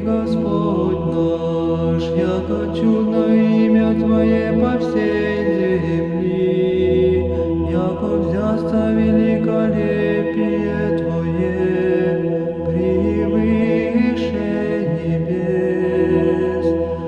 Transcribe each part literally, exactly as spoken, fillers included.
Господь наш, яко чудно имя Твое по всей земли, яко взяться великолепие Твое превыше небес.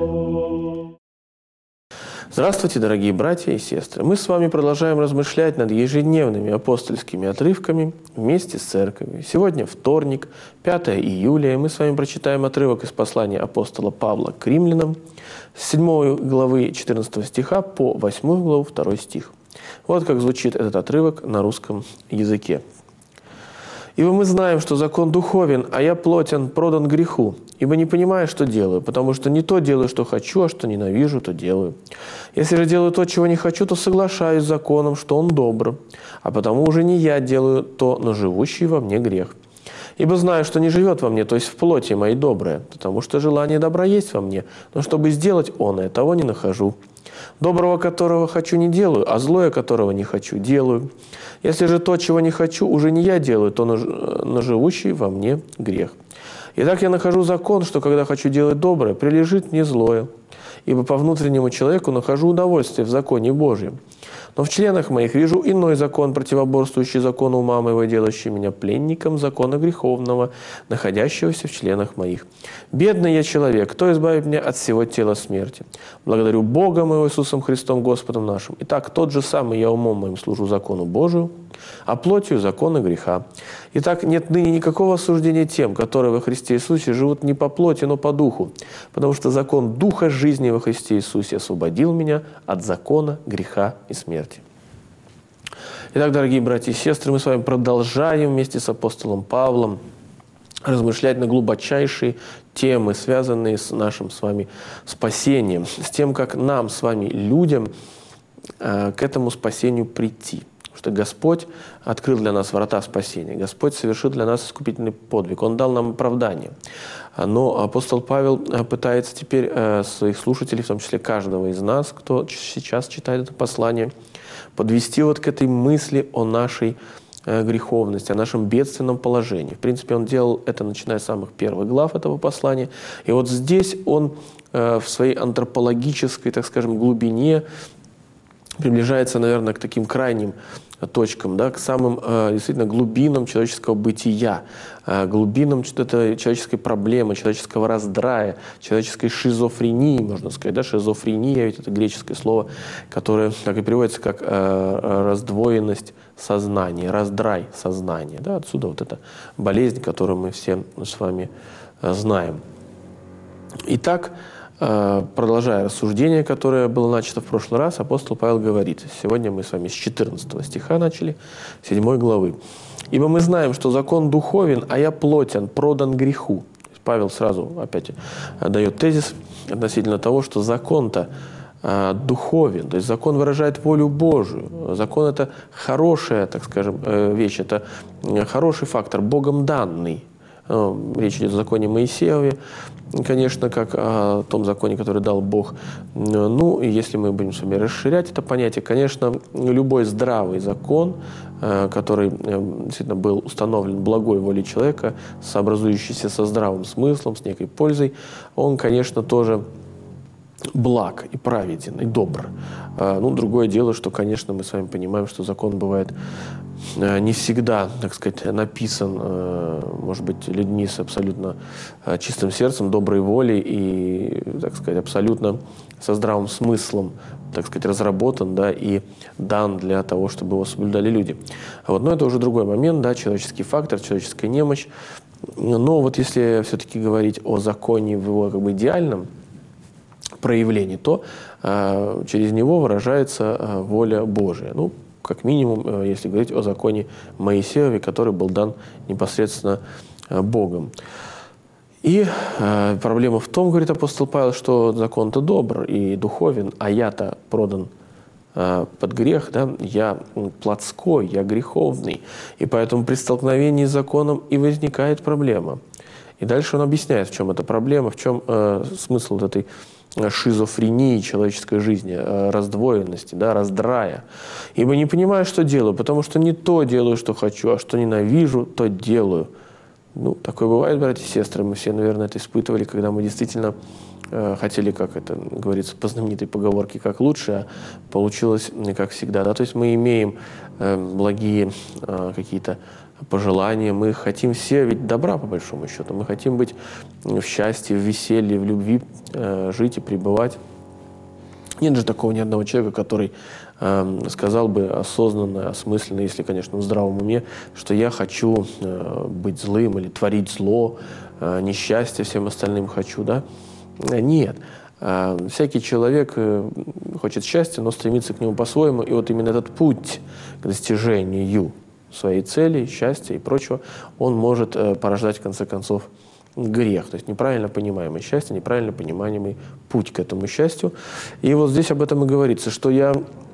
Здравствуйте, дорогие братья и сестры! Мы с вами продолжаем размышлять над ежедневными апостольскими отрывками вместе с церковью. Сегодня вторник, пятое июля, и мы с вами прочитаем отрывок из послания апостола Павла к римлянам с седьмой главы четырнадцатого стиха по восьмую главу второй стих. Вот как звучит этот отрывок на русском языке. «Ибо мы знаем, что закон духовен, а я плотен, продан греху, ибо не понимаю, что делаю, потому что не то делаю, что хочу, а что ненавижу, то делаю. Если же делаю то, чего не хочу, то соглашаюсь с законом, что он добр, а потому уже не я делаю то, но живущий во мне грех. Ибо знаю, что не живет во мне, то есть в плоти моей доброе, потому что желание добра есть во мне, но чтобы сделать оное, того не нахожу. Доброго, которого хочу, не делаю, а злое, которого не хочу, делаю. Если же то, чего не хочу, уже не я делаю, то но живущий во мне грех. Итак, я нахожу закон, что когда хочу делать доброе, прилежит мне злое. Ибо по внутреннему человеку нахожу удовольствие в законе Божьем. Но в членах моих вижу иной закон, противоборствующий закону ума моего, делающий меня пленником закона греховного, находящегося в членах моих. Бедный я человек, кто избавит меня от всего тела смерти? Благодарю Бога моего Иисусом Христом Господом нашим. Итак, тот же самый я умом моим служу закону Божию, а плотью закона греха. Итак, нет ныне никакого осуждения тем, которые во Христе Иисусе живут не по плоти, но по духу, потому что закон Духа жизни во Христе Иисусе освободил меня от закона греха и смерти». Итак, дорогие братья и сестры, мы с вами продолжаем вместе с апостолом Павлом размышлять на глубочайшие темы, связанные с нашим с вами спасением, с тем, как нам с вами, людям, к этому спасению прийти. Что Господь открыл для нас врата спасения. Господь совершил для нас искупительный подвиг. Он дал нам оправдание. Но апостол Павел пытается теперь своих слушателей, в том числе каждого из нас, кто сейчас читает это послание, подвести вот к этой мысли о нашей греховности, о нашем бедственном положении. В принципе, он делал это, начиная с самых первых глав этого послания. И вот здесь он в своей антропологической, так скажем, глубине приближается, наверное, к таким крайним точкам, да, к самым действительно глубинам человеческого бытия, глубинам этой человеческой проблемы, человеческого раздрая, человеческой шизофрении, можно сказать. Да? Шизофрения, ведь это греческое слово, которое так и переводится как раздвоенность сознания, раздрай сознания. Да? Отсюда вот эта болезнь, которую мы все с вами знаем. Итак, продолжая рассуждение, которое было начато в прошлый раз, апостол Павел говорит, сегодня мы с вами с четырнадцатого стиха начали, седьмой главы. «Ибо мы знаем, что закон духовен, а я плотен, продан греху». Павел сразу опять дает тезис относительно того, что закон-то духовен, то есть закон выражает волю Божию. Закон – это хорошая, так скажем, вещь, это хороший фактор, Богом данный. Речь идет о законе Моисееве, конечно, как о том законе, который дал Бог. Ну, и если мы будем с вами расширять это понятие, конечно, любой здравый закон, который действительно был установлен благой волей человека, сообразующийся со здравым смыслом, с некой пользой, он, конечно, тоже благ и праведен, и добр. Ну, другое дело, что, конечно, мы с вами понимаем, что закон бывает не всегда, так сказать, написан, может быть, людьми с абсолютно чистым сердцем, доброй волей и, так сказать, абсолютно со здравым смыслом, так сказать, разработан, да, и дан для того, чтобы его соблюдали люди. Вот, но это уже другой момент, да, человеческий фактор, человеческая немощь. Но вот если все-таки говорить о законе в его как бы идеальном проявлении, то э, через него выражается э, воля Божия. Ну, как минимум, э, если говорить о законе Моисееве, который был дан непосредственно э, Богом. И э, проблема в том, говорит апостол Павел, что закон-то добр и духовен, а я-то продан э, под грех, да? Я плотской, я греховный. И поэтому при столкновении с законом и возникает проблема. И дальше он объясняет, в чем эта проблема, в чем э, смысл вот этой шизофрении человеческой жизни, раздвоенности, да, раздрая. Ибо не понимаю, что делаю, потому что не то делаю, что хочу, а что ненавижу, то делаю. Ну, такое бывает, братья и сестры. Мы все, наверное, это испытывали, когда мы действительно э, хотели, как это говорится по знаменитой поговорке, как лучше, а получилось не как всегда. Да? То есть мы имеем э, благие э, какие-то пожелания, мы хотим все ведь добра, по большому счету. Мы хотим быть в счастье, в веселье, в любви, э, жить и пребывать. Нет же такого ни одного человека, который э, сказал бы осознанно, осмысленно, если, конечно, в здравом уме, что я хочу э, быть злым или творить зло, э, несчастье всем остальным хочу, да? Нет. Э, всякий человек э, хочет счастья, но стремится к нему по-своему, и вот именно этот путь к достижению своей цели, счастья и прочего, он может э, порождать, в конце концов, грех, то есть неправильно понимаемое счастье, неправильно понимаемый путь к этому счастью. И вот здесь об этом и говорится, что я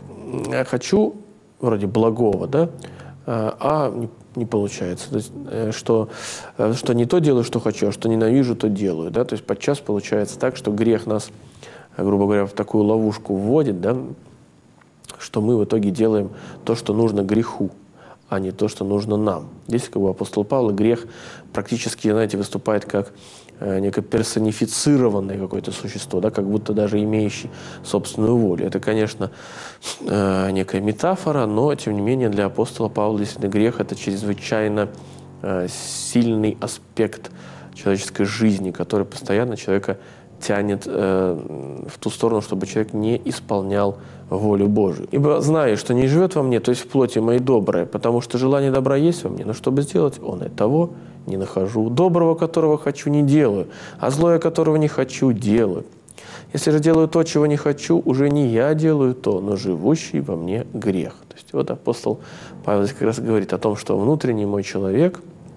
хочу вроде благого, да, а не, не получается. То есть, что, что не то делаю, что хочу, а что ненавижу, то делаю. Да? То есть подчас получается так, что грех нас, грубо говоря, в такую ловушку вводит, да, что мы в итоге делаем то, что нужно греху, а не то, что нужно нам. Здесь, как бы, апостол Павел, грех практически, знаете, выступает как э, некое персонифицированное какое-то существо, да, как будто даже имеющий собственную волю. Это, конечно, э, некая метафора, но, тем не менее, для апостола Павла действительно грех – это чрезвычайно э, сильный аспект человеческой жизни, который постоянно человека тянет э, в ту сторону, чтобы человек не исполнял волю Божию. Ибо знаю, что не живет во мне, то есть в плоти моей доброе, потому что желание добра есть во мне, но чтобы сделать, он и того не нахожу. Доброго, которого хочу, не делаю, а злое, которого не хочу, делаю. Если же делаю то, чего не хочу, уже не я делаю то, но живущий во мне грех. То есть вот апостол Павел как раз говорит о том, что внутренний мой человек,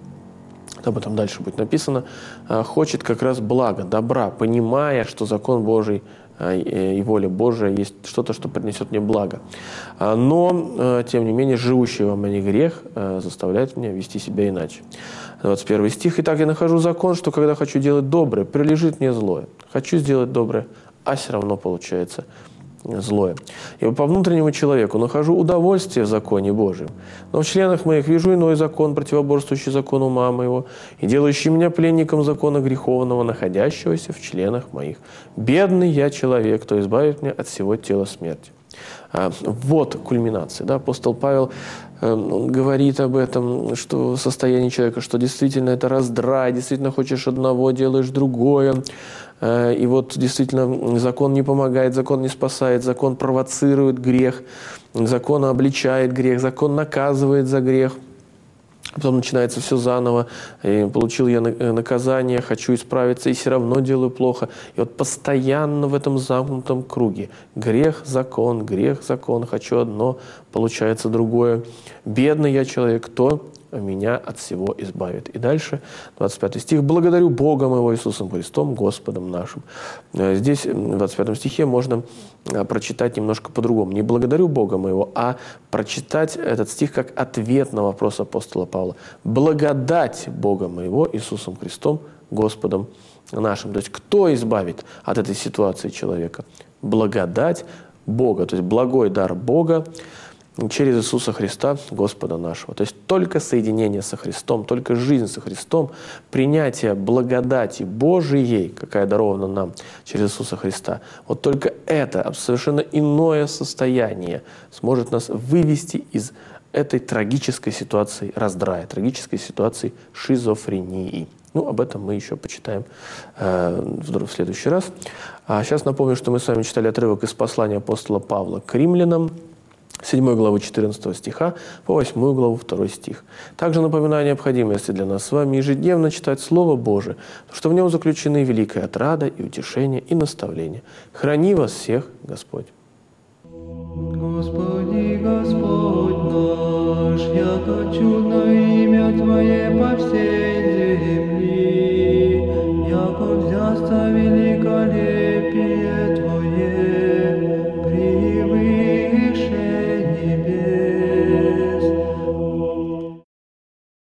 об этом дальше будет написано, хочет как раз блага, добра, понимая, что закон Божий и воля Божия есть что-то, что принесет мне благо. Но, тем не менее, живущий во мне грех заставляет меня вести себя иначе. двадцать первый стих. «Итак, я нахожу закон, что когда хочу делать доброе, прилежит мне злое. Хочу сделать доброе, а все равно получается злое. Ибо по внутреннему человеку нахожу удовольствие в законе Божьем, но в членах моих вижу иной закон, противоборствующий закону ума моего, и делающий меня пленником закона греховного, находящегося в членах моих. Бедный я человек, кто избавит меня от всего тела смерти». А, вот кульминация. Да? Апостол Павел э, он говорит об этом, что состояние человека, что действительно это раздрай, действительно хочешь одного, делаешь другое. Э, и вот действительно закон не помогает, закон не спасает, закон провоцирует грех, закон обличает грех, закон наказывает за грех. Потом начинается все заново. И получил я наказание, хочу исправиться, и все равно делаю плохо. И вот постоянно в этом замкнутом круге. Грех, закон, грех, закон. Хочу одно, получается другое. Бедный я человек, кто меня от всего избавит. И дальше, двадцать пятый стих. «Благодарю Бога моего Иисусом Христом, Господом нашим». Здесь, в двадцать пятом стихе, можно прочитать немножко по-другому. Не «благодарю Бога моего», а прочитать этот стих как ответ на вопрос апостола Павла. «Благодать Бога моего Иисусом Христом, Господом нашим». То есть кто избавит от этой ситуации человека? Благодать Бога, то есть благой дар Бога через Иисуса Христа, Господа нашего. То есть только соединение со Христом, только жизнь со Христом, принятие благодати Божией, какая дарована нам через Иисуса Христа, вот только это совершенно иное состояние сможет нас вывести из этой трагической ситуации раздрая, трагической ситуации шизофрении. Ну, об этом мы еще почитаем э, в следующий раз. А сейчас напомню, что мы с вами читали отрывок из послания апостола Павла к римлянам, седьмой главы четырнадцатого стиха по восьмую главу второй стих. Также напоминаю о необходимости для нас с вами ежедневно читать Слово Божие, потому что в нем заключены великая отрада и утешение и наставление. Храни вас всех Господь. Господи, Господь наш, яко чудно имя Твое по всей земли, яко взяста великая